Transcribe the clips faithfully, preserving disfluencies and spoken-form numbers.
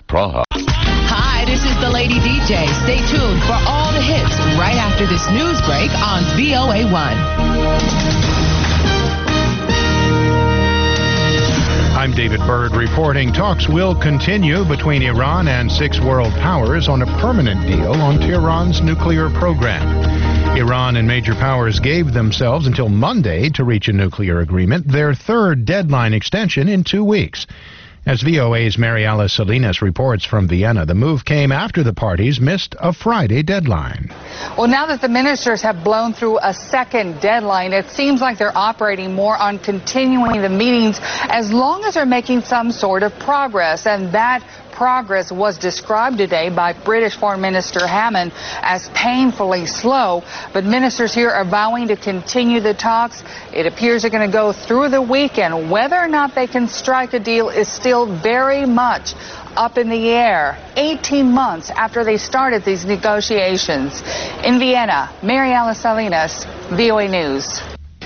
Praha. Hi, this is the Lady D J. Stay tuned for all the hits right after this news break on V O A one. I'm David Byrd reporting talks will continue between Iran and six world powers on a permanent deal on Tehran's nuclear program. Iran and major powers gave themselves until Monday to reach a nuclear agreement, their third deadline extension in two weeks. As V O A's Mary Alice Salinas reports from Vienna, the move came after the parties missed a Friday deadline. Well, now that the ministers have blown through a second deadline, it seems like they're operating more on continuing the meetings as long as they're making some sort of progress. And that progress was described today by British Foreign Minister Hammond as painfully slow. But ministers here are vowing to continue the talks. It appears they're going to go through the weekend. Whether or not they can strike a deal is still very much up in the air, eighteen months after they started these negotiations. In Vienna, Mary Alice Salinas, V O A News.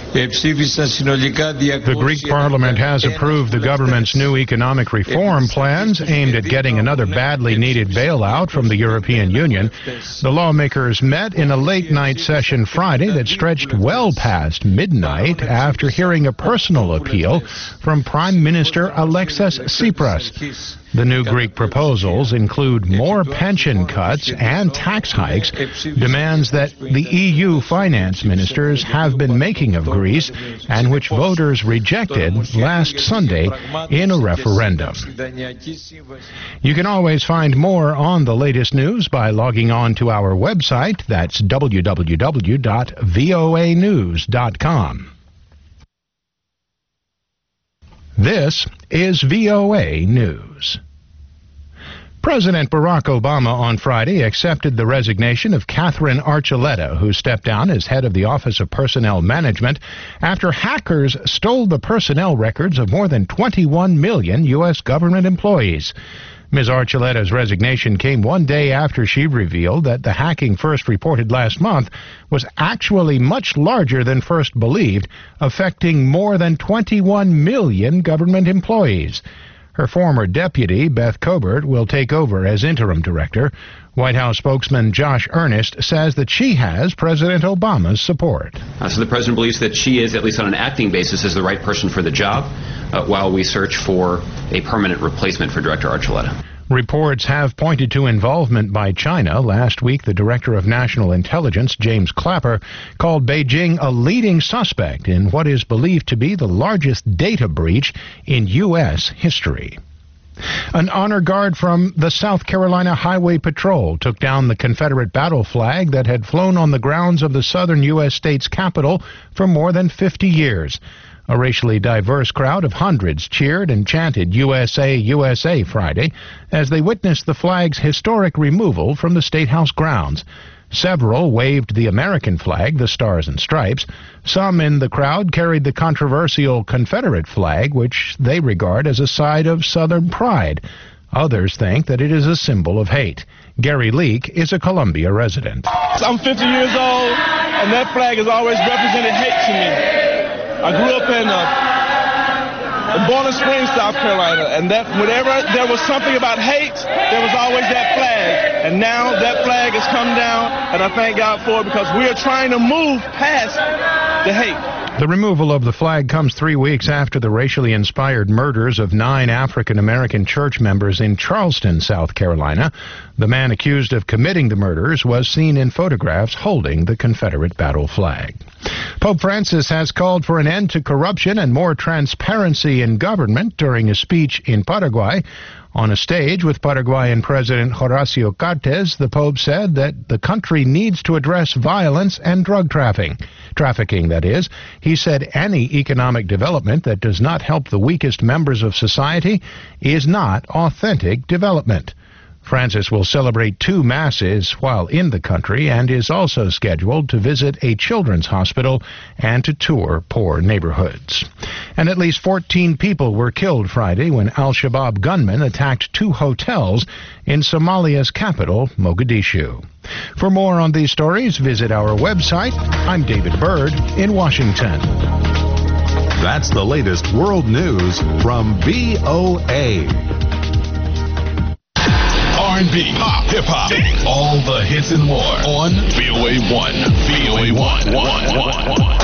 The Greek parliament has approved the government's new economic reform plans aimed at getting another badly needed bailout from the European Union. The lawmakers met in a late-night session Friday that stretched well past midnight after hearing a personal appeal from Prime Minister Alexis Tsipras. The new Greek proposals include more pension cuts and tax hikes, demands that the E U finance ministers have been making of Greece and which voters rejected last Sunday in a referendum. You can always find more on the latest news by logging on to our website. That's w w w dot v o a news dot com. This is V O A News. President Barack Obama on Friday accepted the resignation of Catherine Archuleta, who stepped down as head of the Office of Personnel Management after hackers stole the personnel records of more than twenty-one million U S government employees. Miz Archuleta's resignation came one day after she revealed that the hacking first reported last month was actually much larger than first believed, affecting more than twenty-one million government employees. Her former deputy, Beth Cobert, will take over as interim director. White House spokesman Josh Earnest says that she has President Obama's support. Uh, so the president believes that she is, at least on an acting basis, is the right person for the job uh, while we search for a permanent replacement for Director Archuleta. Reports have pointed to involvement by China. Last week, the Director of National Intelligence, James Clapper, called Beijing a leading suspect in what is believed to be the largest data breach in U S history. An honor guard from the South Carolina Highway Patrol took down the Confederate battle flag that had flown on the grounds of the southern U S state's capital for more than fifty years. A racially diverse crowd of hundreds cheered and chanted U S A, U S A Friday as they witnessed the flag's historic removal from the State House grounds. Several waved the American flag, the Stars and Stripes. Some in the crowd carried the controversial Confederate flag, which they regard as a sign of Southern pride. Others think that it is a symbol of hate. Gary Leake is a Columbia resident. I'm fifty years old, and that flag has always represented hate to me. I grew up in, uh, in Bowling Springs, South Carolina, and that whenever there was something about hate, there was always that flag. And now that flag has come down, and I thank God for it because we are trying to move past the hate. The removal of the flag comes three weeks after the racially inspired murders of nine African-American church members in Charleston, South Carolina. The man accused of committing the murders was seen in photographs holding the Confederate battle flag. Pope Francis has called for an end to corruption and more transparency in government during a speech in Paraguay. On a stage with Paraguayan President Horacio Cartes, the Pope said that the country needs to address violence and drug trafficking. Trafficking, that is. He said any economic development that does not help the weakest members of society is not authentic development. Francis will celebrate two masses while in the country and is also scheduled to visit a children's hospital and to tour poor neighborhoods. And at least fourteen people were killed Friday when al-Shabaab gunmen attacked two hotels in Somalia's capital, Mogadishu. For more on these stories, visit our website. I'm David Byrd in Washington. That's the latest world news from V O A. and B, pop, hip-hop, dance, all the hits and more on V O A one. V O A one. one, one, one.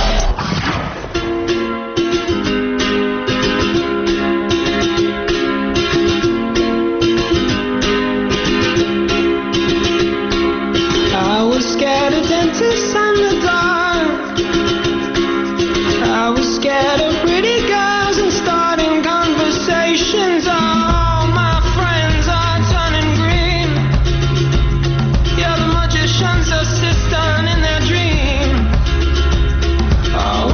I was scared of dentists and the dark. I was scared of pretty girls and starting conversations. All my friends are turning green. Yeah, the magician's assistant in their dream. Oh,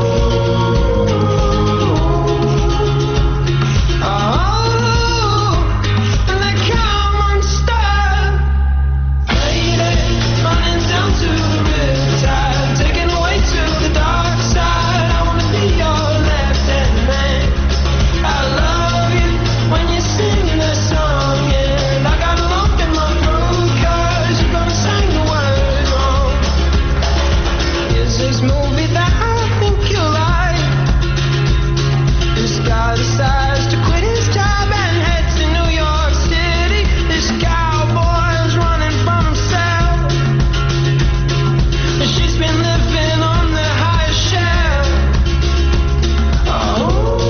oh, and they come unstuck. Lady, running down to the riptide, taken away to the dark side. I wanna be your left-hand man. I love you when you're singing that song, and I got a lump in my throat 'cause you're gonna sing the words wrong. Is this movie that I think you like? This guy decides to quit his job and head to New York City. This cowboy's running from himself. She's been living on the highest shelf. Oh,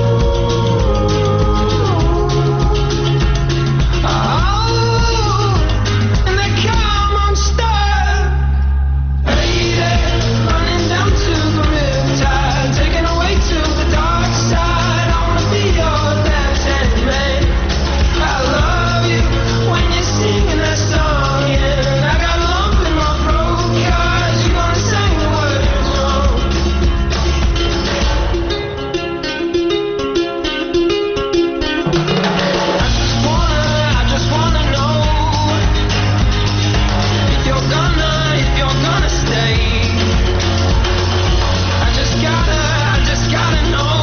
oh, and they come unstuck. Lady, running down to the riptide, taken away to the dark side. I wanna be your left-hand man. I love you when you're singing that song, and I got a lump in my throat 'cause you're gonna sing the words wrong. I just wanna, I just wanna know if you're gonna, if you're gonna stay. I just gotta, I just gotta know.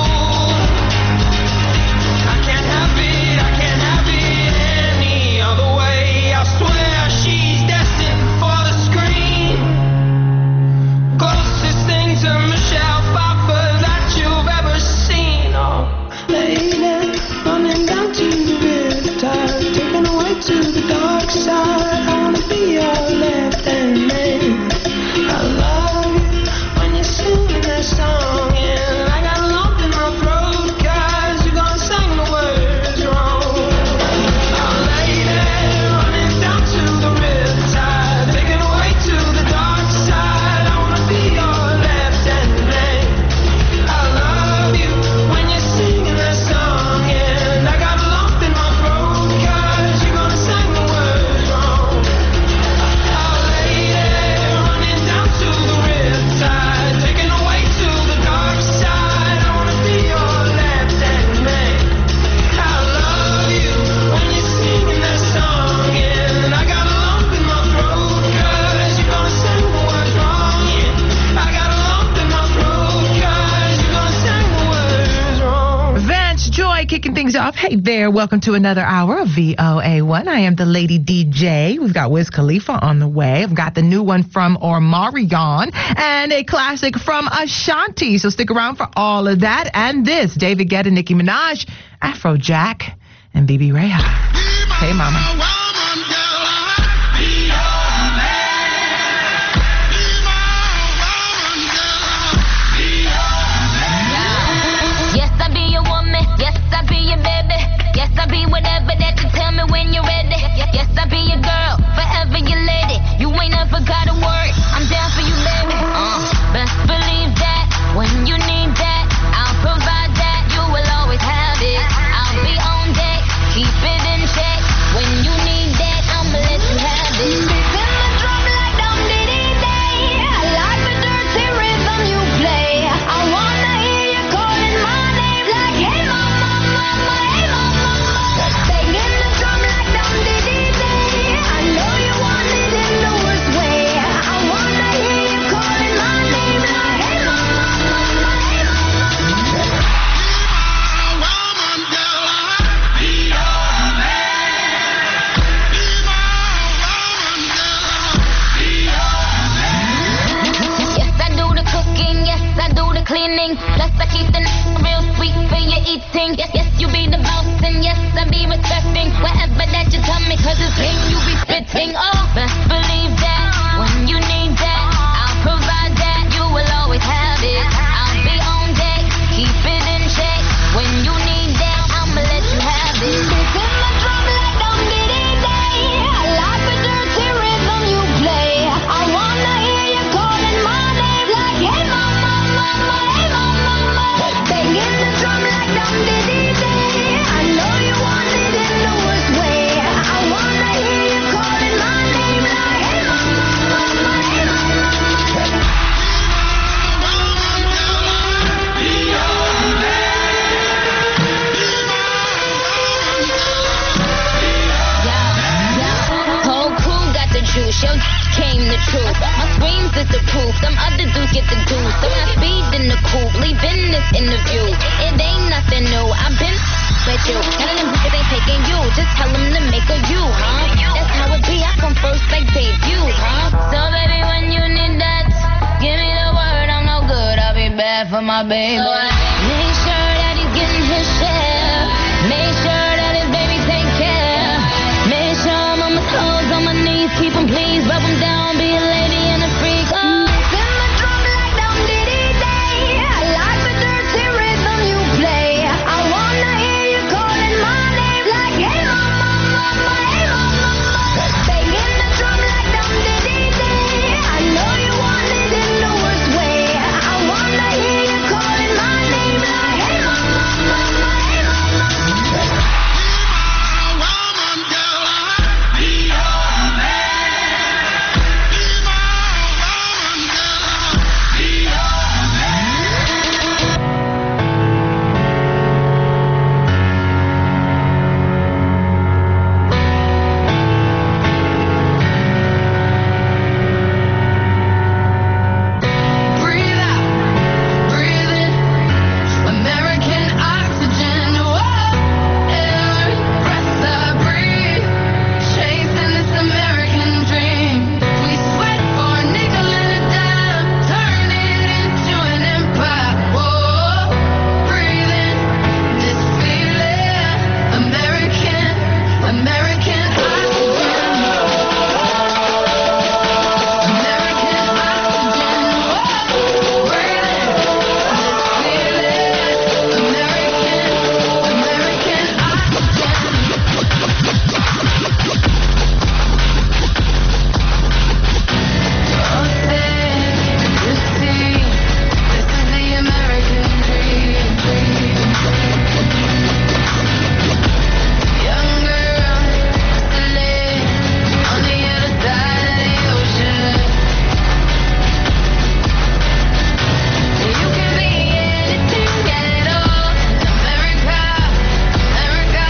I can't have it, I can't have it any other way. I swear she's destined for the screen. Closest thing to Michelle Pfeiffer that you've ever seen. Oh, lady, running down to the riptide, taken away to the dark side. I wanna be your left-hand man. I love you when you're singing that song, and I got a lump in my throat 'cause you're gonna sing the words wrong. Oh, lady, running down to the riptide, taken away to the dark side. I wanna be your left-hand man. I love you when you're singing that song, and I got a lump in my throat 'cause you're gonna sing the words wrong. Oh, lady, running down to the riptide, taken away to the dark side. I wanna be your left-hand man. I love you when you're singing that song, and I got a lump in my throat 'cause you're gonna sing the words wrong. Yeah, I got a lump in my throat 'cause you're gonna sing the words wrong. Vance Joy kicking things off. Hey there, welcome to another hour of V O A one. I am the Lady D J. We've got Wiz Khalifa on the way. I've got the new one from Omarion and a classic from Ashanti. So stick around for all of that and this. David Guetta, Nicki Minaj, Afrojack, and B B Reha. Hey, mama. Yes, I be your woman. Yes, I be your baby. Yes, I be whatever that you tell me when you're ready. Yes, I be your girl, forever your lady. You ain't never gotta worry. I'm down for you, baby. Uh, best believe that when you need that, I'll provide that. You will always have it. I'll be on deck, keep it in check. When you need that, I'ma let you have it. Beating the drum like Dum Diddy Day. I like the dirty rhythm you play. I wanna hear you calling my name like, hey mama, mama, hey mama, mama. Banging the drum like Dum Diddy Day. I know you want it in the worst way. I wanna hear you calling my name like, hey mama, mama, hey mama. Yes, I do the cooking, yes, I do the cleaning. Plus I keep the n- real sweet for your eating. Yes, yes, you be the boss, and yes, I be respecting whatever that you tell me, 'cause it's king you be juice. Yo, came the truth. My screams is the proof. Some other dudes get the deuce. So when I speed in the coupe, leaving this interview. It ain't nothing new. I've been with you. None of them bitches ain't taking you. Just tell them to make a you, huh? That's how it be. I come first like debut, huh? So baby, when you need that, give me the word. I'm no good. I'll be bad for my baby. So I make sure that he's getting his share. Make sure that his baby take care. Make sure I'm on my toes, on my knees. Keep him please, rub him down. Be a lady and a freak. Oh. Spin my drum like Dum Diddy Day. I like the dirty rhythm you play. I wanna hear you calling my name like hey mama, mama, hey mama, mama. Banging the drum like Dum Diddy Day. I know you want it in the worst way. I wanna hear you calling my name like hey mama, mama, hey mama, mama. Breathe out, breathe in, American oxygen. Whoa, every breath I breathe, chasing this American dream. We sweat for a nickel and a dime, turn it into an empire. Whoa, breathe in this feeling, American, American oxygen. American oxygen. Whoa, breathe in this feeling, American, American oxygen. Oh, say, you see, this is the American dream. Young girl, hustling on the other side of the ocean. You can be anything at all in America, America.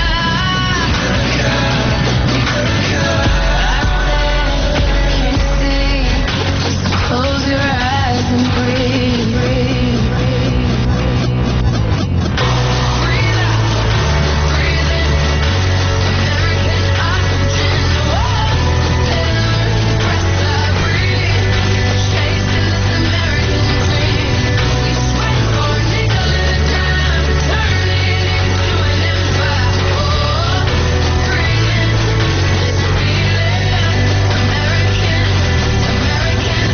Can't see, just close your eyes and breathe. Breathe out, breathe in, American oxygen. Whoa, every breath I breathe, chasing this American dream. We sweat for a nickel and a dime, turn it into an empire. Whoa, breathe in this feeling, American, American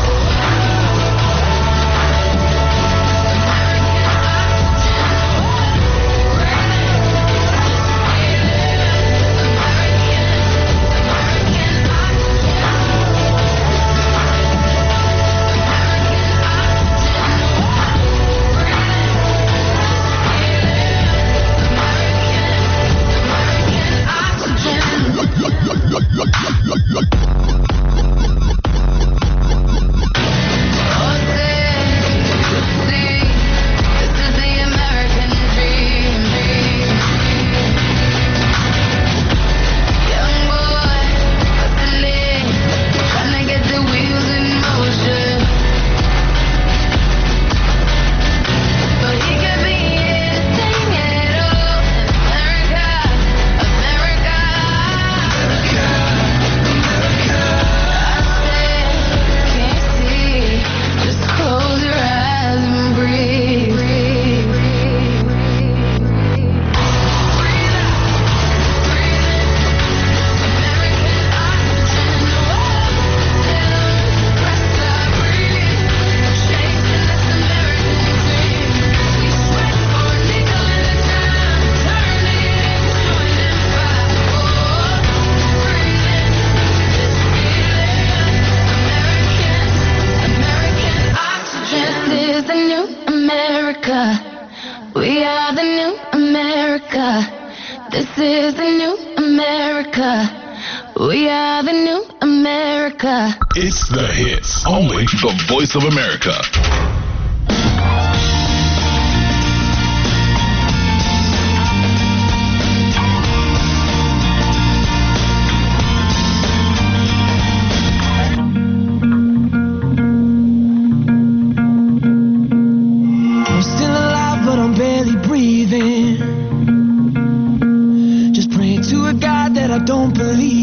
We are the new America. This is the new America. We are the new America. It's the hits. Only the Voice of America.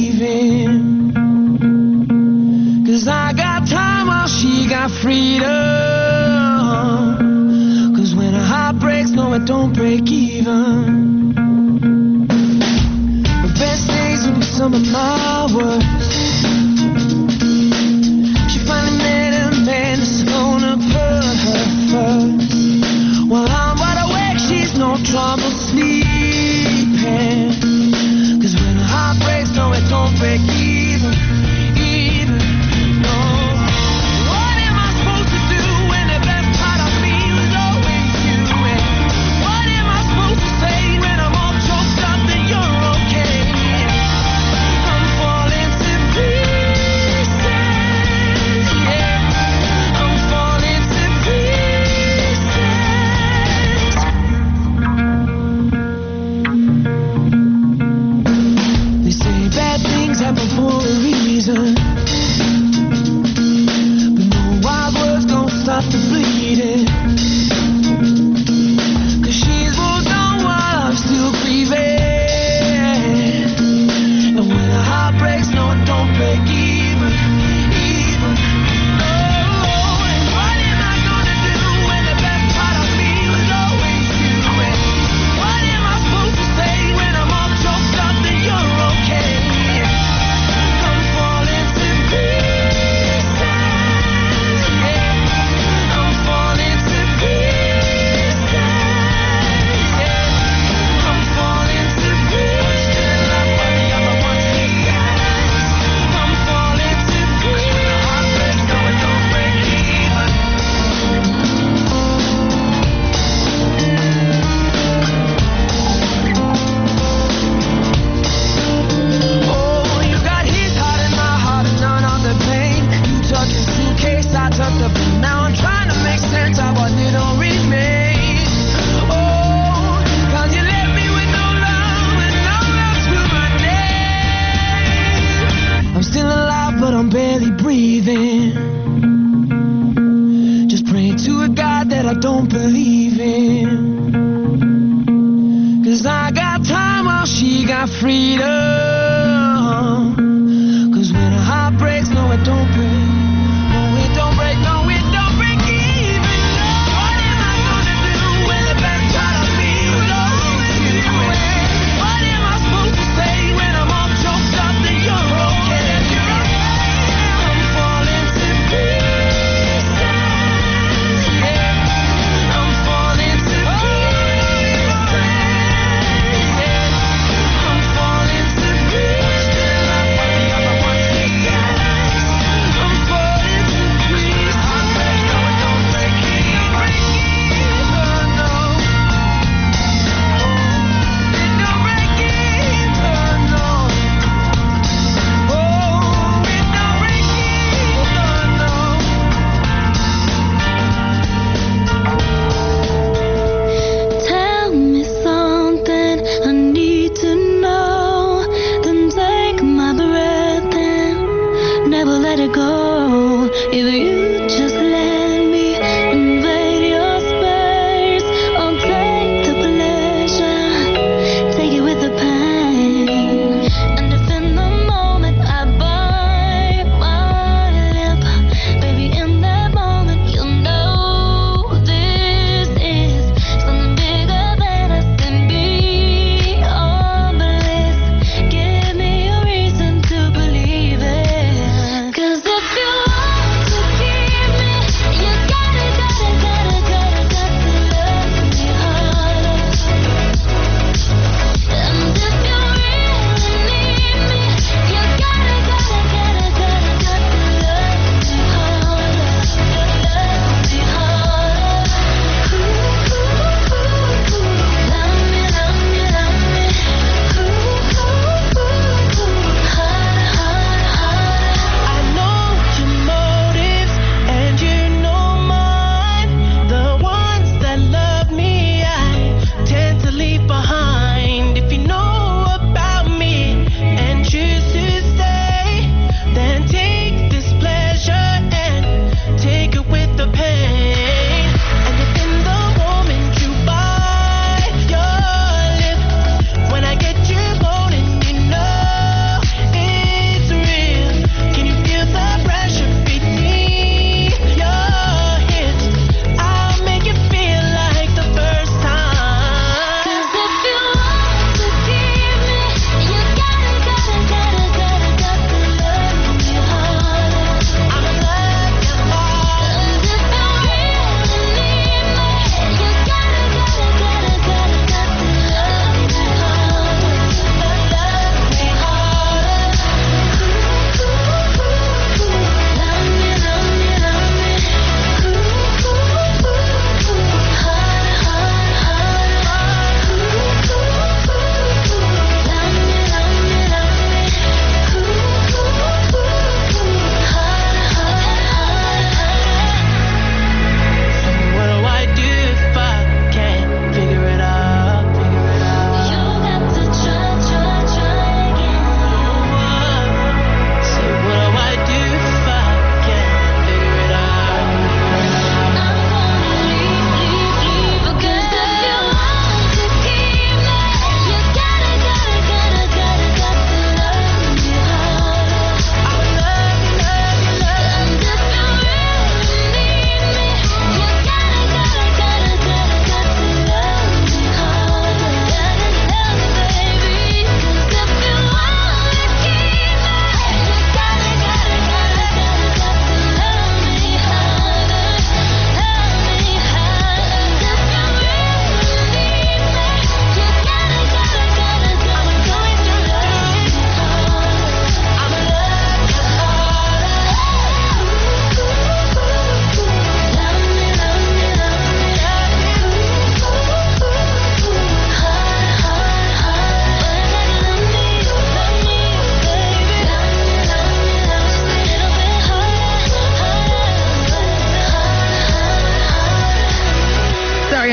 believing. Cause I got time while she got freedom. Cause when a heart breaks, no, it don't break even. The best days will be some of my worst. She finally met a man that's gonna put her first. While I'm wide awake, she's no trouble sleeping. Cause when a heart breaks, no, it don't break even, even, no. What am I supposed to do when the best part of me was always you? And what am I supposed to say when I'm all choked up that you're okay? I'm falling to pieces, yeah. I'm falling to pieces. They say bad things happen for a reason, but no wild words gon' stop the bleeding. Cause she's moved on while I'm still grieving. And when a heart breaks, no, it don't break even, even. Oh, and what am I gonna do when the best part of me was always you? And what am I supposed to say when I'm all choked up that you're okay? I'm falling to pieces, yeah. I'm falling to pieces, yeah. I'm falling to pieces. I'm falling to pieces. When a heart breaks, no, it don't break even. Oh, you got his heart and my heart and none of the pain. You took your suitcase, I took the pain. Now I'm trying to make sense of what little remains. Oh, cause you left me with no love and no love to my name. I'm still alive, but I'm barely breathing. Just praying to a God that I don't believe in. Cause I got time while she got freedom. Cause when a heart breaks, no, it don't break. No, it don't break, no, it don't break even. What am I gonna do when the best part of me was always you? What am I supposed to say when I'm all choked up that you're okay? I'm falling to pieces, yeah. I'm falling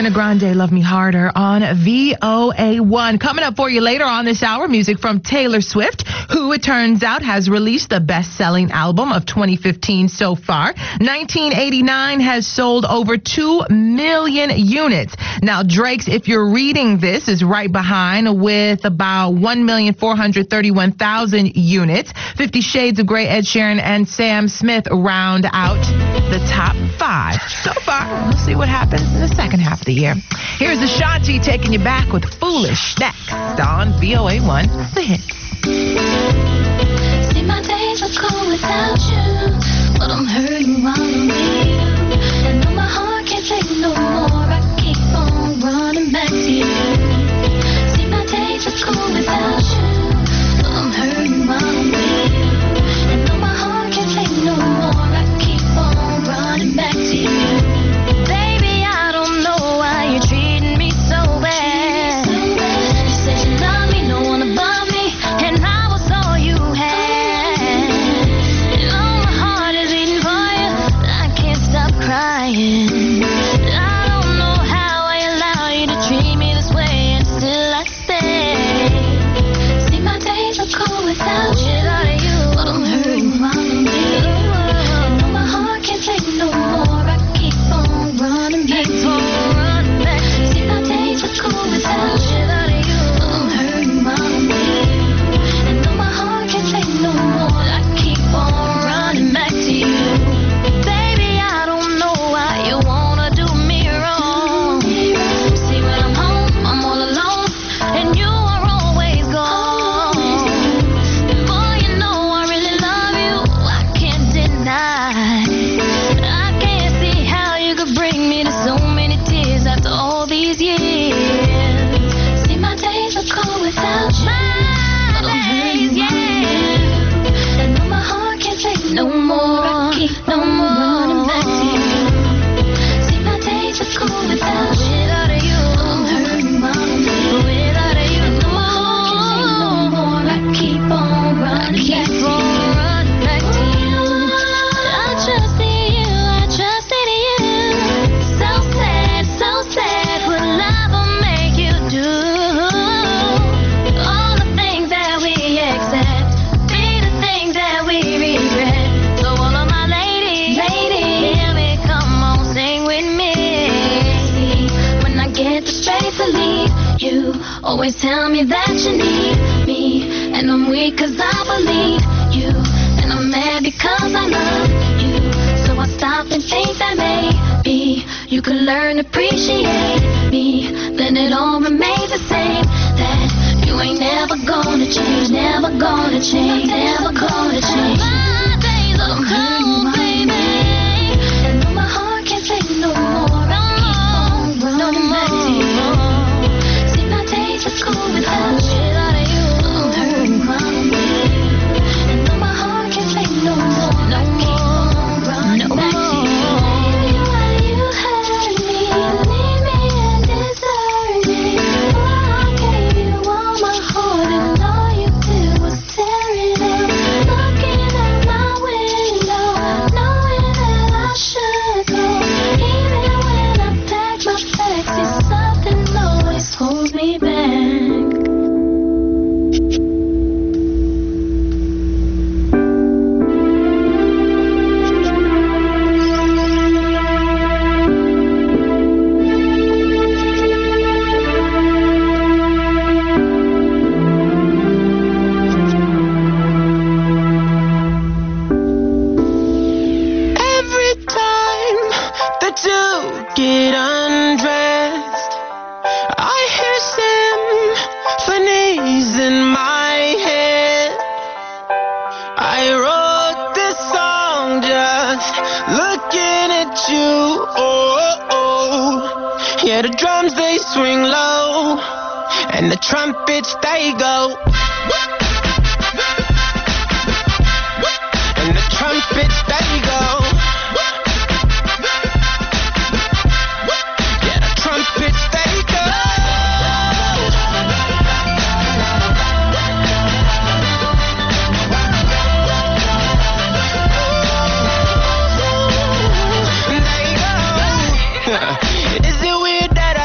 Ariana Grande, Love Me Harder on V O A one. Coming up for you later on this hour, music from Taylor Swift, who it turns out has released the best-selling album of twenty fifteen so far. nineteen eighty-nine has sold over two million units. Now, Drake's If You're Reading This is right behind with about one million four hundred thirty-one thousand units. Fifty Shades of Grey, Ed Sheeran, and Sam Smith round out the top five. So far, we'll see what happens in the second half of the year. Here's Ashanti taking you back with Foolish next on V O A one, The Hits. See, my days are cold without you, but I'm hurting while I'm with you. And though my heart can't take no more, I keep on running back to you. See, my days are cold without you, but I'm hurting while I'm with you. And though my heart can't take no more, I keep on running back to you. Baby, I don't know why you're treating me so bad. You said you love me, no one above me, and I was all you had. And oh, my heart is beating for you, but I can't stop crying. I don't know how I allow you to treat me this way, and still I stay. See, my days are cold without you, but I'm hurting while I'm with you. And though my heart can't take no more, I keep on running back to you. See, my days are cold without you, but I'm hurting while I'm with you. And though my heart can't take no more, I keep on running back to you. Baby, I don't know why you wanna do me wrong. See, when I'm home, I'm all alone, and you are always gone. And boy, you know I really love you, I can't deny. I can't see how you could bring me to so many tears after all these years. See, my days are cold without you, but I'm hurting while I'm with you. And though my heart can't take no more, I keep on running back to you. See, my days are cold without you, but I'm hurting while I'm with you. And though my heart can't take no more, I keep on running back to you. I trust in you, I trust in you. So sad, so sad, what love will make you do. All the things that we accept be the things that we regret. So all of my ladies, ladies, hear me, come on, sing with me. See, when I get the space to leave, you always tell me that you need me. And I'm weak cause I believe you, and I'm mad because I love you. So I stop and think that maybe you could learn to appreciate me. Then it all remains the same, that you ain't never gonna change, never gonna change, never gonna change. My days are cold, baby, and though my heart can't take no more, I keep on running back to you. See, my days are cold without you, but I'm hurting while I'm with you. And though my heart can't take no more, I keep on running back to you. Baby, why you hurt me? You need me and desert me. Why I gave you all my heart and all you did was tear it up. Looking out my window, knowing that I should go. Even when I pack my bags, it's something always holds me back. Every time that you get undressed, I hear symphonies in my head. I wrote this song just looking at you. Oh, oh. Yeah, the drums they swing low, and the trumpets they go. And the trumpets they go. Yeah, the trumpets they go. They go. Is it weird that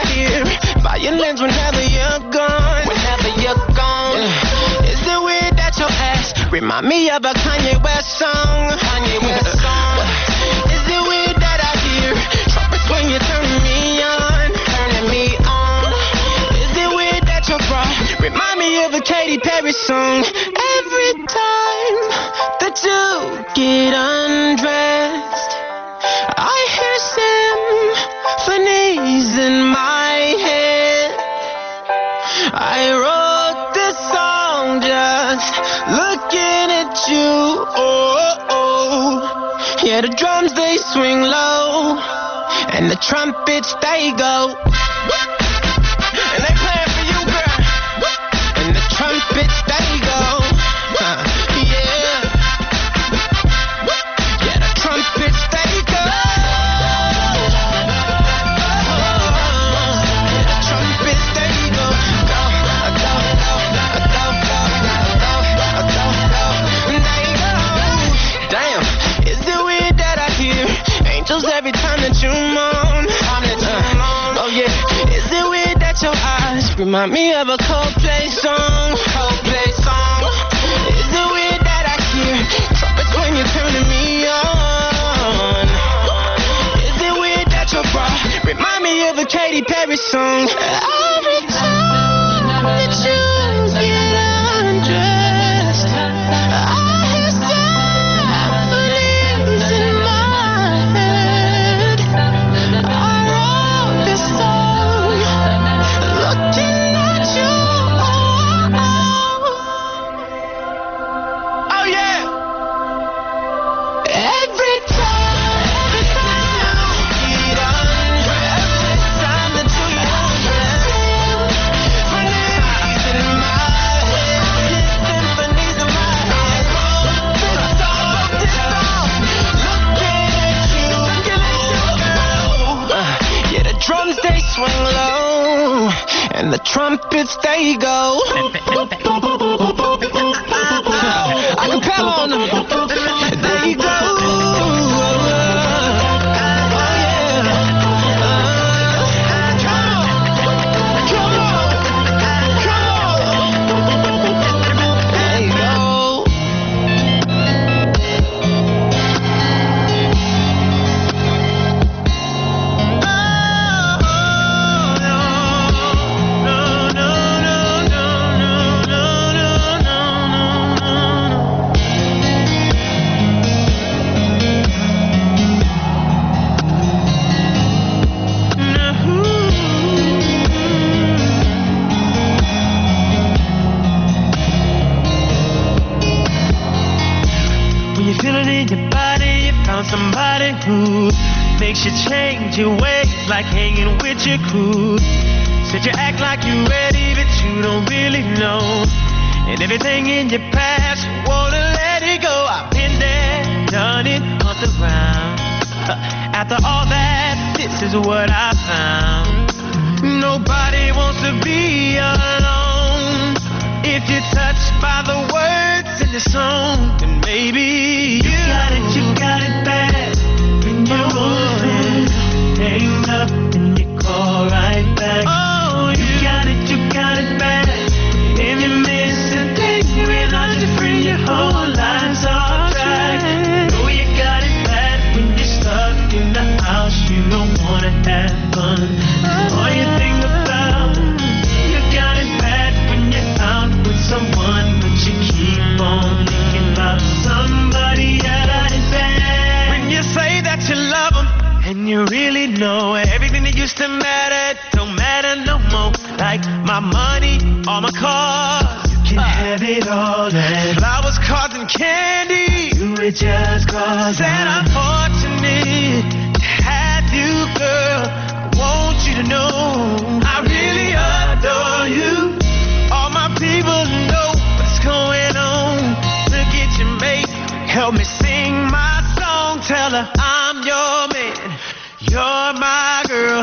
Remind me of a Kanye West song. Kanye West song. Is it weird that I hear trumpets when you turn me on? Turning me on. Is it weird that your bra remind me of a Katy Perry song? Every time that you get undressed, I hear symphonies in my head. I wrote this song just looking at you. Oh, oh. Yeah, the drums they swing low, and the trumpets they go. And they playing for you, girl. And the trumpets they go. Uh, yeah. Yeah, the trumpets they go. Yeah, the trumpets they go. Go, go, go, go, go, go, go, go, they go. Damn, is it weird that I hear angels every time that you moan? Uh, oh yeah, is it weird that your eyes remind me of a Coldplay song? Coldplay song. Is it weird that I hear trumpets when you're turning me on? Is it weird that your bra remind me of a Katy Perry song? Every time that you get undressed, I hear symphonies in my head. I wrote this song looking at you. Oh yeah. Every time, every time you get undressed, every time that you get undressed, symphonies in my head, symphonies in my head. This song, this song, looking at you, looking at you, girl. Uh, yeah, the drums they swing low, and the trumpets they go. I can pal on them. There you go. When you feel it in your body, you found somebody who makes you change your ways, like hanging with your crew. Said you act like you're ready, but you don't really know. And everything in your past, you wanna let it go. I've been there, done it, hunt around. After all that, this is what I found. Nobody wants to be alone. If you're touched by the words in the song, then maybe you, you got it, you got it bad. When you're rolling, hang up and you call right back. Oh, you got it, you got it bad. If you miss a thing, you realize you're free, your whole life's off track. Oh, you got it bad when you're stuck in the house, you don't wanna have fun. All you think about, you got it bad when you're out with someone, but you keep on thinking about somebody else. When you say that you love them, and you really know everything that used to matter don't matter no more. Like my money, all my cars, you can uh, have it all. And flowers, cards, and candy, you would just cause. Said I'm fortunate to have you, girl. I want you to know I really adore you. All my people know what's going on. Look at your mate, help me sing my song. Tell her I'm your man, you're my girl.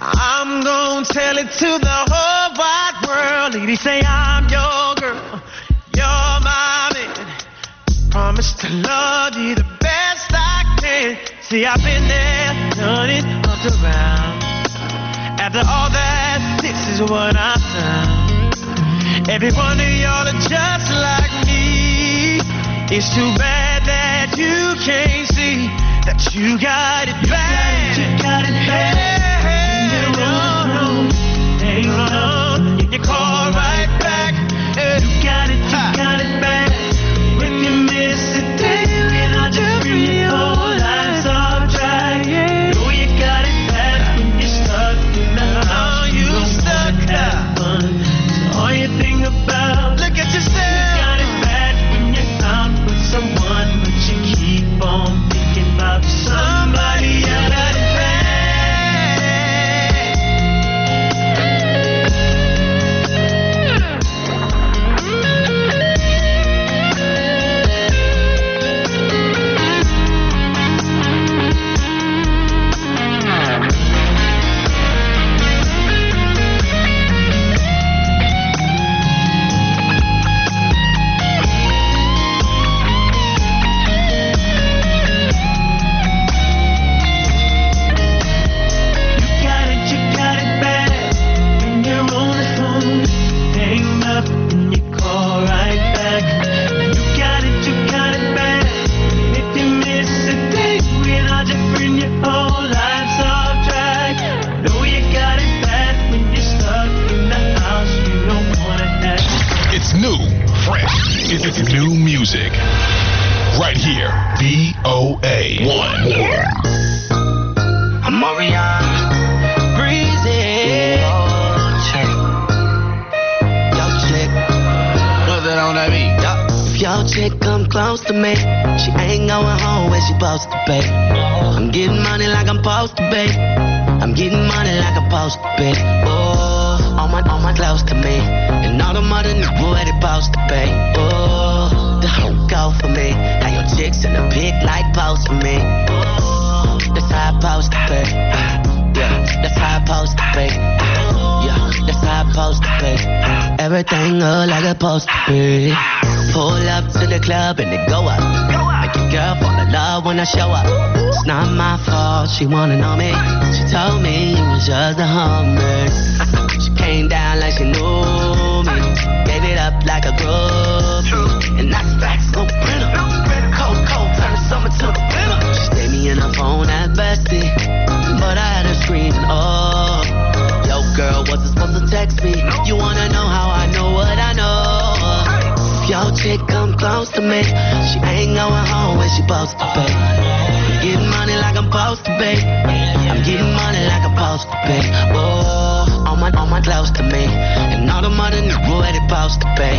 I'm gonna tell it to the whole wide world. Lady, say I'm your girl, you're my man. Promise to love you the best I can. See, I've been there, done it, up around. After all that, this is what I found. Every one of y'all are just like me. It's too bad that you can't see that you got it bad. You got it bad. You're wrong. Hang on. You call right back. You got it, you got it bad. When you miss a day, when I just bring your whole life's off track. Know you got it bad when you're stuck in the house. You stuck there. So all you think about, look at yourself. You got it bad when you're out with someone, but you keep on thinking about somebody else. Got it bad. Right here, V O A one. I'm Marion, breezy. Check. Yo, chick. What's that on that beat? If your chick come close to me, she ain't going home when she supposed to be. I'm getting money like I'm supposed to be. I'm getting money like I'm supposed to be. Oh, all my, all my close to me. And all the mother niggas where they supposed to be. Oh, the whole go for me. Now your chicks in the pic like pose for me. Oh, that's how I supposed to be. Yeah, that's how I supposed to be. Yeah, that's how I supposed to be. Everything look like it's supposed to be. Pull up to the club and it go up. Make your girl fall in love when I show up. It's not my fault, she wanna know me. She told me it was just a hummer. She came down like she knew me. Gave it up like a groupie. And that's facts, no printer. Cold, cold, turn the summer to the winter. She stayed me in her phone at bestie, but I had her screaming, oh. Yo, girl, wasn't supposed to text me. You wanna know how I know what I know? If your chick come close to me, she ain't going home when she supposed to be. I'm getting money like I'm supposed to be. I'm getting money like I'm supposed to be. Oh, all my, all my close to me. And all the mother niggas where they supposed to be.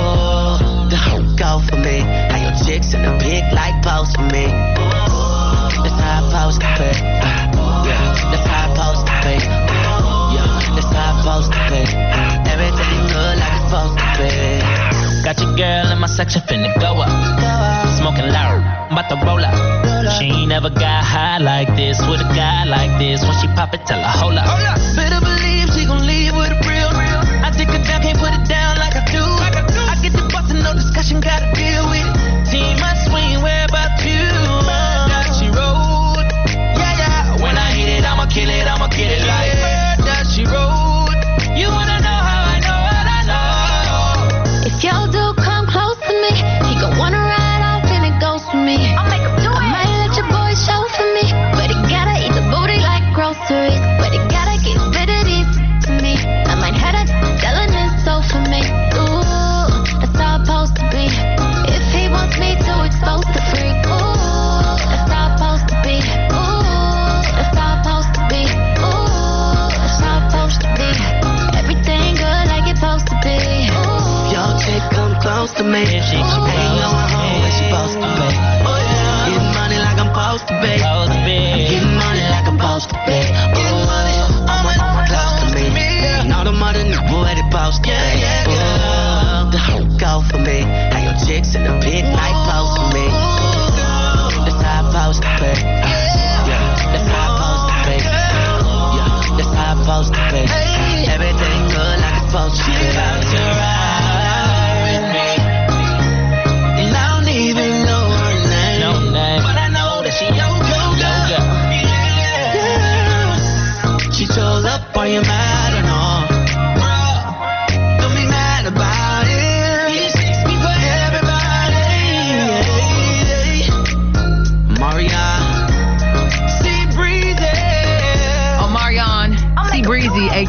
Oh, the whole go for me. Now your chicks in the pic like pose for me. Oh, that's how I supposed to be. Yeah, that's how I supposed to be. Yeah, that's how I supposed to be. Everything good like it's supposed to be. Got your girl in my section finna go up. Smoking loud, I'm about to roll up. She ain't never got high like this with a guy like this. When she pop it, tell her hold up. Better believe she gon' leave with a real. I take her down, can't put it down like I do. I get the bustin', no discussion, gotta deal with it. Team, I swing, where about you? That she rode. Yeah, yeah. When I hit it, I'ma kill it, I'ma get it like that she rode. You wanna know how I know what I know? If your dude come close to me, he gon' wanna ride off and it goes for me. I'll make him do it. I might let your boy show for me, but he gotta eat the booty like groceries. But he gotta get rid of these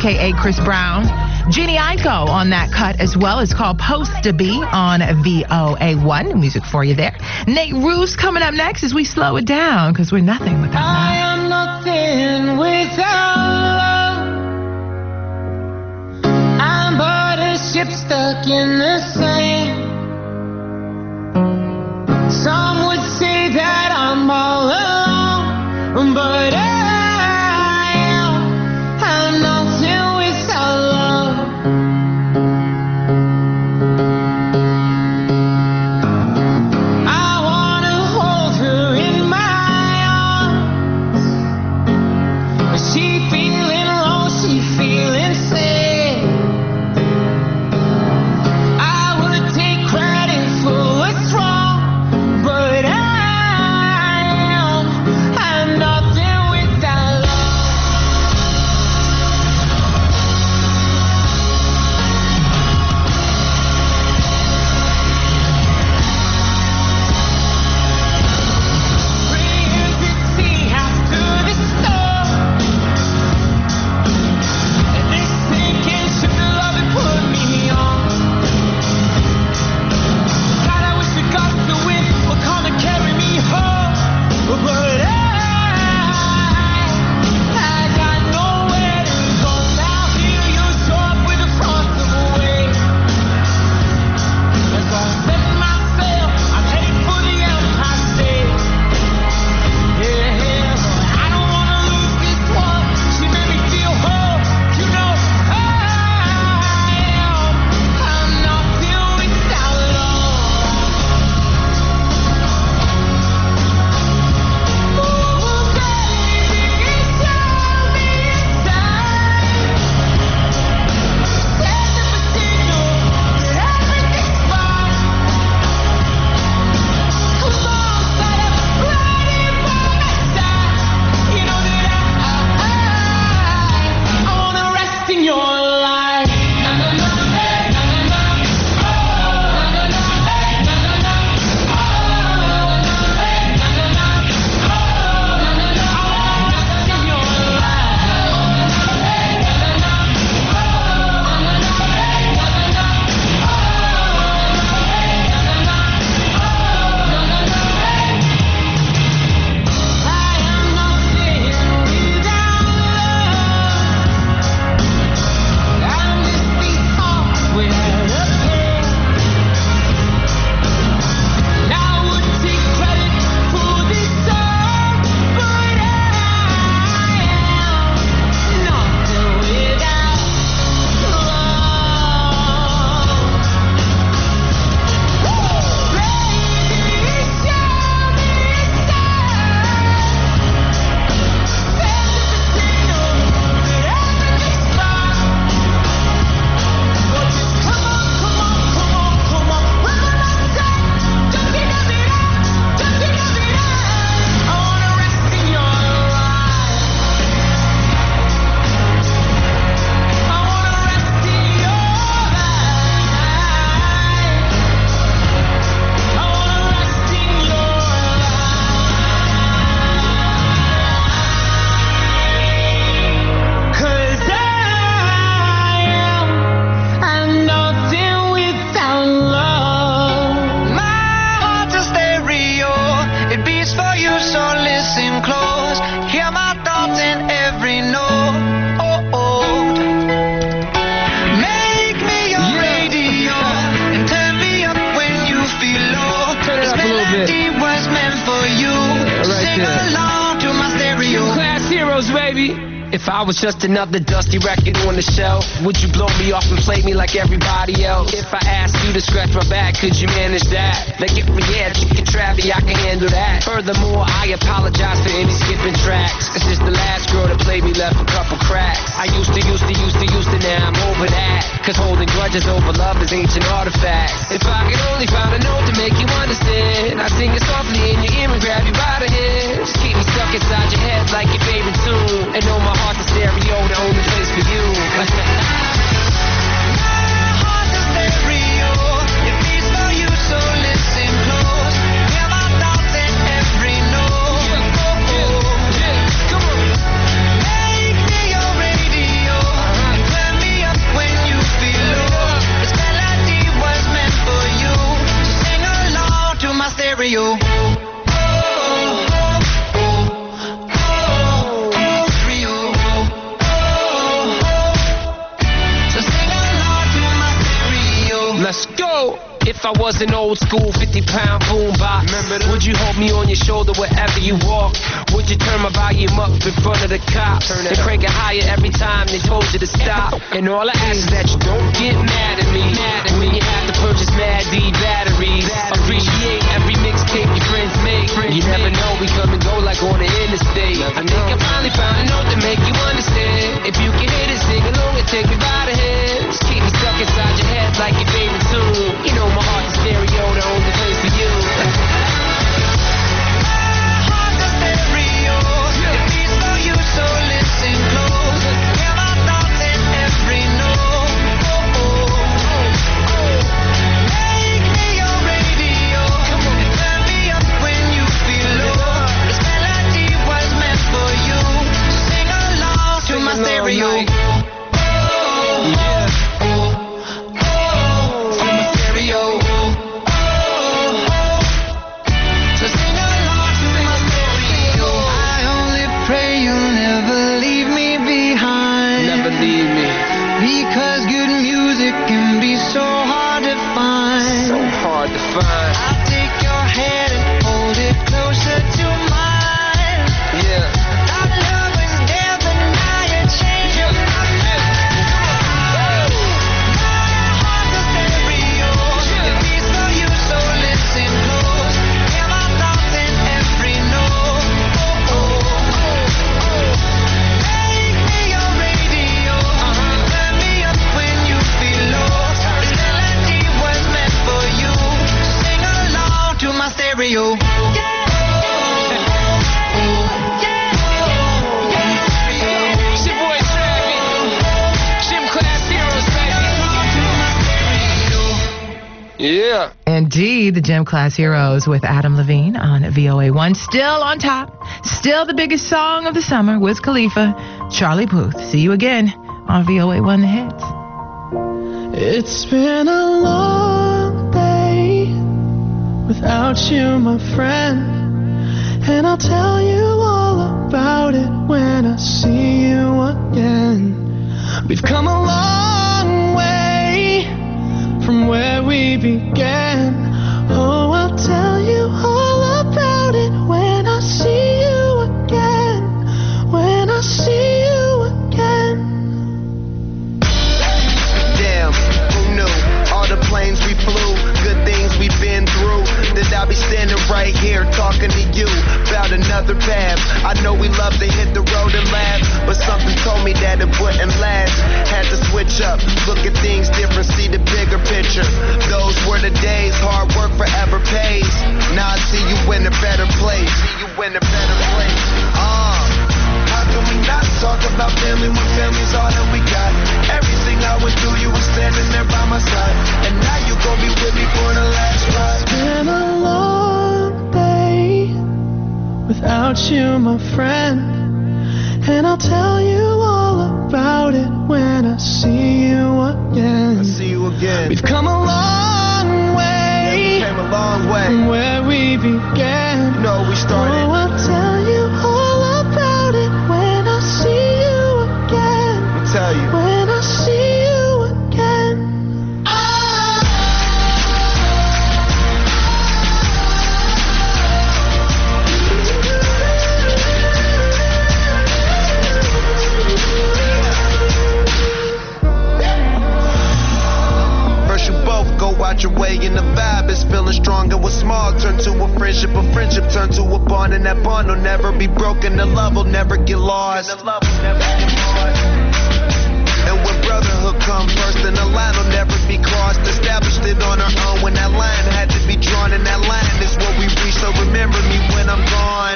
a k a. Chris Brown. Jeannie Aiko on that cut as well. It's called Post to Be on V O A one. New music for you there. Nate Roos coming up next as we slow it down because we're nothing without love. I am nothing without love. I'm but a ship stuck in the sand. Some would say that I'm all alone, but I If I was just another dusty record on the shelf, would you blow me off and play me like everybody else? If I asked you to scratch my back, could you manage that? Like if we had chicken Travie, I can handle that. Furthermore, I apologize for any skipping tracks. It's just the last girl that played me left a couple cracks. I used to, used to, used to, used to, now I'm over that. Cause holding grudges over love is ancient artifacts. If I could only find a note to make you understand, I'd sing it softly in your ear and grab you by the head. Just keep me stuck inside your head like your favorite tune. And know my heart's a stereo, the only place for you. My heart's a stereo, it beats for you, so listen close. Hear my thoughts in every note. Yeah, oh, yeah, yeah. Come on. Make me your radio, and stereo. Let's go! If I was an old school fifty pound boombox, would you hold me on your shoulder wherever you walk? Would you turn my volume up in front of the cops and crank it higher every time they told you to stop? And all I ask is that you don't get mad at me when you have to purchase Mad D batteries. Appreciate every mixtape your friends make. You never know, we come and go like on the interstate. I think I finally found a note to make you understand. If you can hit it, sing along and take me by the hand. Just keep me stuck inside your head like your favorite tune. You know my heart's a stereo, the only place for you. Heart's a stereo. It beats for you, so listen close. Hear my thoughts in every note. Oh, oh, oh. Make me your radio. And turn me up when you feel low. This melody was meant for you. So sing along to my stereo. Because good music can be so hard to find. So hard to find. I'll take your hand and hold it closer to mine. Yeah. Our love is there, but now you're changing my mind. My heart's a stereo. It beats for you, so listen close. Hear my thoughts in every note. Oh, oh, oh, oh. Make me your radio. Turn me up when you feel low. This melody was meant for you. Sing along to my stereo. It's your boy Travis. Gym Class Heroes, baby. Yeah. Indeed, the Gym Class Heroes with Adam Levine on V O A one. Still on top. Still the biggest song of the summer. Wiz Khalifa, Charlie Puth. See you again on V O A one The Hits. It's been a long day without you, my friend. And I'll tell you all about it when I see you again. We've come a long way from where we began. Oh, I'll tell you all about it when I see you again. When I see you again. Damn, who knew? All the planes we flew, good things we've been through. That I'll be standing right here talking to you about another path. I know we love to hit the road and laugh, but something told me that it wouldn't last. Had to switch up, look at things different, see the bigger picture. Those were the days, hard work forever pays. Now I see you in a better place. See you in a better place. Uh, how can we not talk about family when family's all that we got? Everything I went through, you were standing there by my side, and now you gon' be with me for the last ride. It's been a long day without you, my friend. And I'll tell you all about it when I see you again. I see you again. We've come a long way. Yeah, we came a long way from where we began. You know we started. Oh, I'll tell you all about it when I see you again. I'll tell you. When I see you again. First you both go out your way and the vibe is feeling stronger. What's small turn to a friendship, a friendship turn to a bond, and that bond will never be broken. The love will never get lost. And when brotherhood come first, then the line will never be crossed. Established it on our own when that line had to be drawn, and that line is what we reach. So remember me when I'm gone.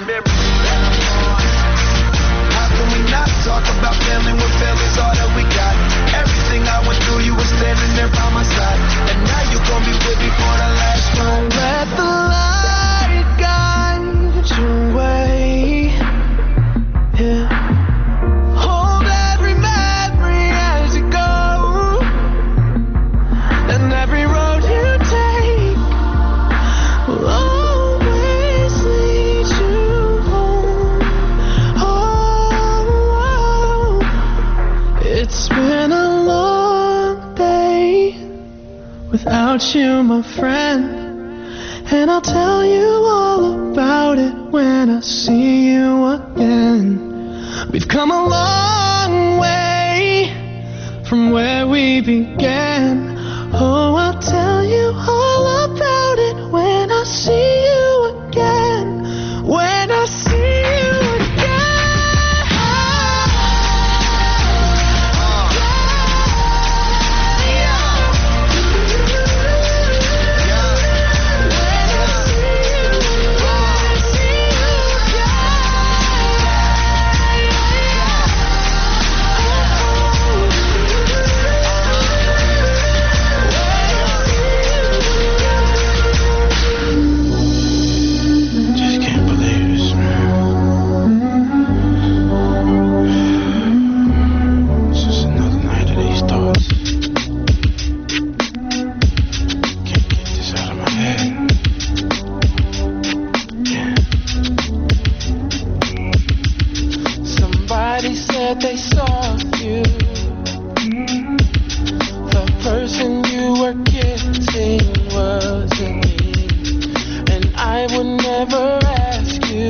How can we not talk about family when family's all that we got? Everything I went through, you were standing there by my side, and now you gon' be with me for the last ride. Let the light guide your way. Yeah. Hold every memory as you go, and every road you take will always about you, my friend. And I'll tell you all about it when I see you again. We've come a long way from where we began. Oh, I'll tell you all about it when I see you again. When I see you again. They saw you, the person you were kissing wasn't me, and I would never ask you.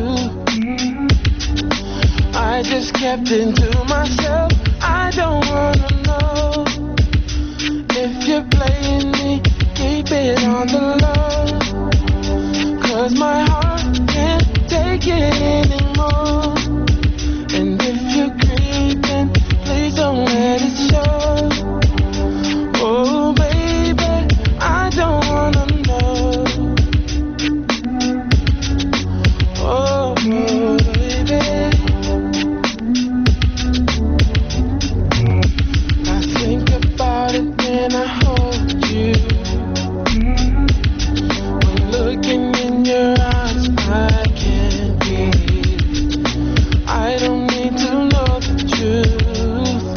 I just kept it to myself. I don't wanna know if you're playing me. Keep it on the low, 'cause my heart can't take it anymore. And if you're creeping, please don't let it show. Oh, baby, I don't wanna know. Oh, baby, I think about it when I hold you. When looking in your eyes, I can't breathe. I don't need to know the truth.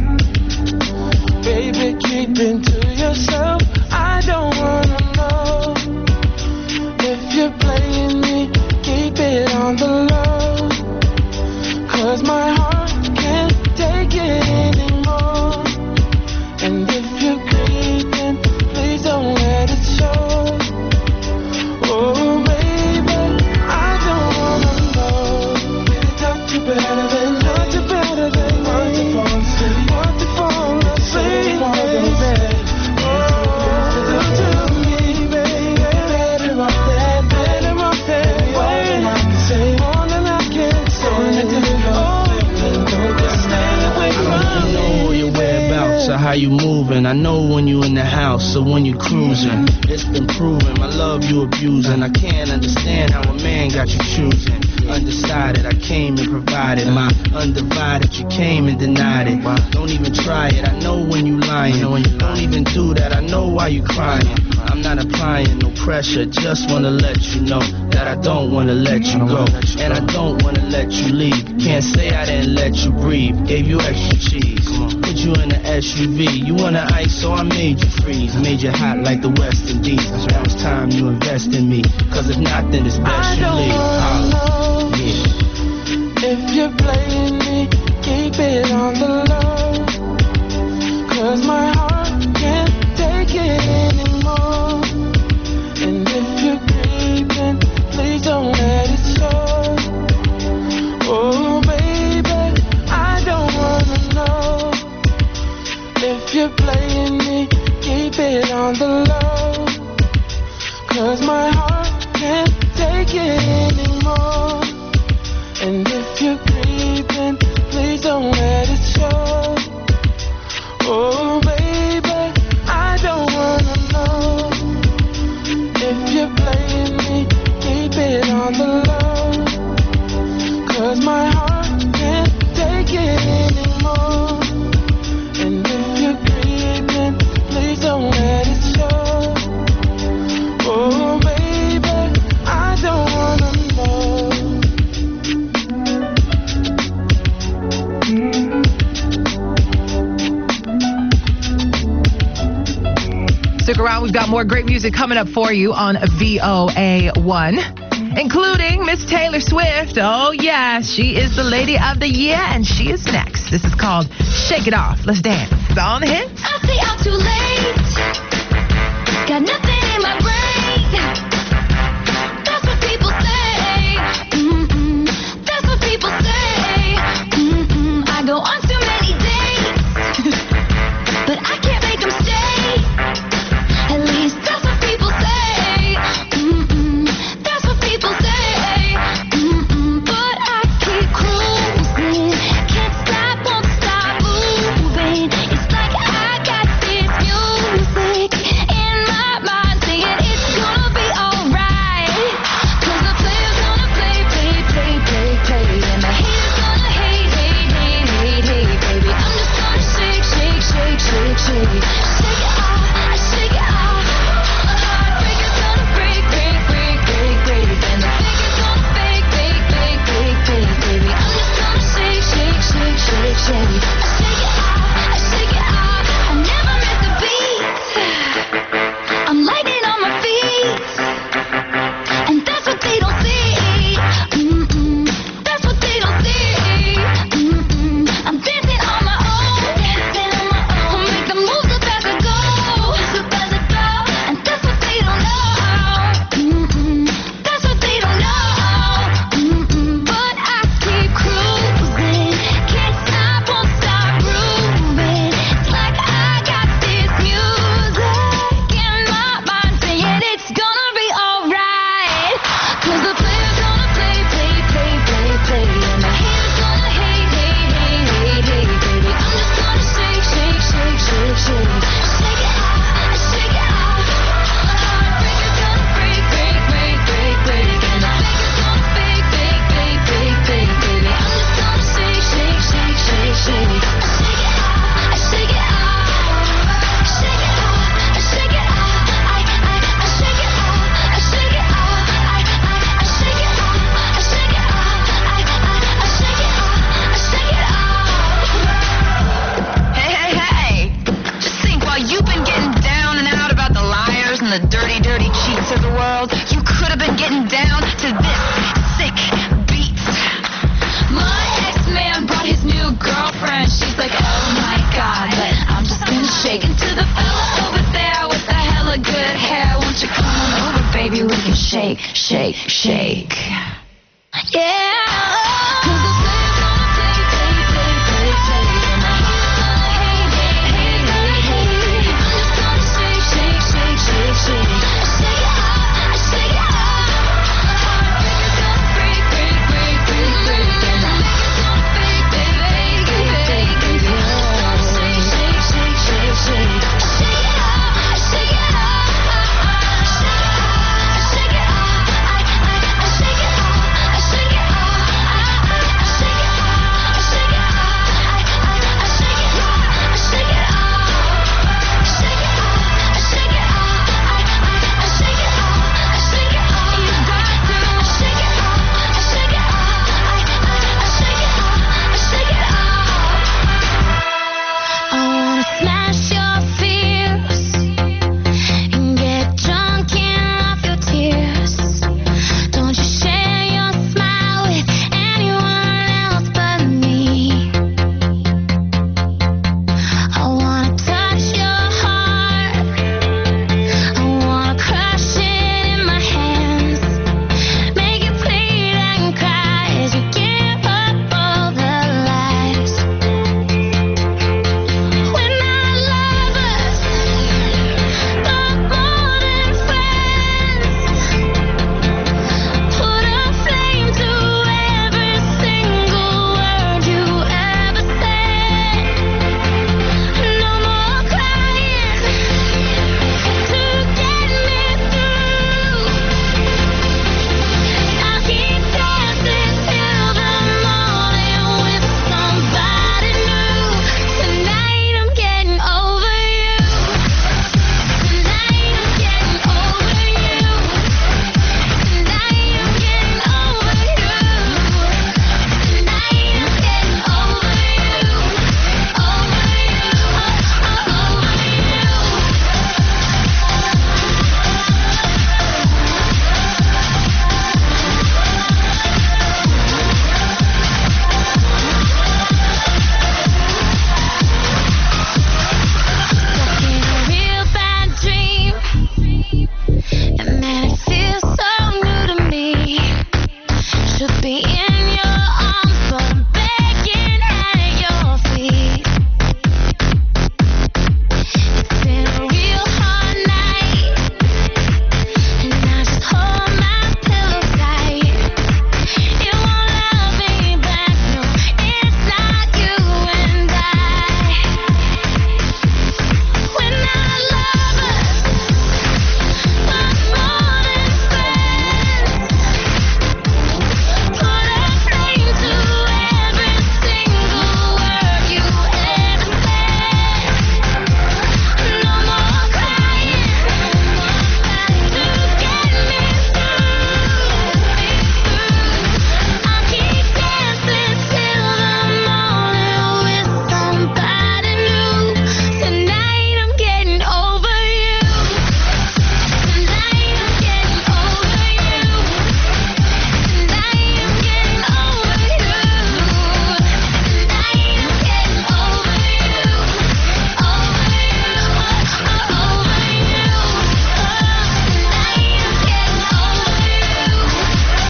Baby, keep it to yourself. I don't wanna know if you're playing me. Keep it on the low, 'cause my heart can't take it anymore. And if you're creeping, please don't let it show. Oh, baby, I don't wanna know. Not you better than, not you better than want to fall asleep, want to fall asleep, baby. Oh, do to me, baby. Better off that, better off that way. More than I can say. Oh, just stay away from me. I don't know who your whereabouts or how you moving. I know when you in the house or when you cruising. It's been proven my love you abusing. I can't understand how a man got you choosing. Undecided, I came and provided my undivided. You came and denied it. Don't even try it. I know when you lying. Don't even do that. I know why you crying. I'm not applying no pressure. Just wanna let you know that I don't wanna let you go, and I don't wanna let you leave. Can't say I didn't let you breathe. Gave you extra cheese. Put you in an S U V. You wanna ice, so I made you freeze. Made you hot like the West Indies. Now it's time you invest in me. 'Cause if not, then it's best you leave. Holla. If you're playing me, keep it on the low, 'cause my heart can't take it anymore. And if you're creeping, please don't let it show. Oh, baby, I don't wanna know if you're playing me, keep it on the low, 'cause my heart can't take it anymore. And if you're creeping, please don't let it show. Oh, baby, I don't wanna know if you're playing me. Keep it on the low, 'cause my heart can't take it anymore. And if you're creeping, please don't let it show. Oh, baby, I don't wanna know. Stick around. We've got more great music coming up for you on V O A one, including Miss Taylor Swift. Oh, yeah, she is the lady of the year, and she is next. This is called Shake It Off. Let's dance. It's on the hit. I say I'm too late. got nothing in my brain. That's what people say. Mm-mm. That's what people say. Mm-mm. I go on too many dates, but I can't make them stay. At least that's what people say. Mm-mm. That's what people say. Mm-mm. But I keep cruising. Can't stop, won't stop moving. It's like I got this music in my mind saying it's gonna be alright. Cause the player's gonna play, play, play, play, play. And the haters gonna hate, hate, hate, hate, hate, baby. I'm just gonna shake, shake, shake, shake, shake. Shake it off, I shake it off. Heartbreaker's gonna break, break, break, break, break. And the faker's gonna fake, fake, fake, fake, fake, baby. I'm just gonna shake, shake, shake, shake, shake. I shake it off, I shake it off. I never miss a beat. I'm lightning on my feet, and that's what they don't see. Mm-mm. That's what they don't see. Mm-mm. I'm dancing on my own, dancing on my own. I'll make the moves up as I go, up as I go, and that's what they don't know. Mm-mm. That's what they don't know. Mm-mm. But I keep cruising, can't stop, won't stop grooving. It's like I got this music in my mind saying it's gonna be alright. Cause the player's gonna play, play, play, play, play. And the haters gonna hate, hate, hate, hate, hate, baby. I'm just gonna shake, shake, shake, shake, shake. Shake it off, I shake it off. Heartbreaker's gonna break, break, break, break, break. And the faker's gonna fake, fake, fake, fake, fake, baby. I'm just gonna shake, shake, shake, shake, shake. I shake it off, I shake it off. I shake it off, I shake it off. I, I, I shake it off, I shake it off. I, I, I shake it off, I shake it off. I, I, I shake it off, I shake it off. Hey, hey, hey! Just think, while you've been getting down and out about the liars and the dirty, dirty cheats of the world, you could have been getting down to this sick beat. My ex-man brought his new girlfriend. She's like, oh my god, but I'm just gonna shake into the fella over there with the hella good hair. Won't you come on over, baby? We can shake, shake, shake. Yeah.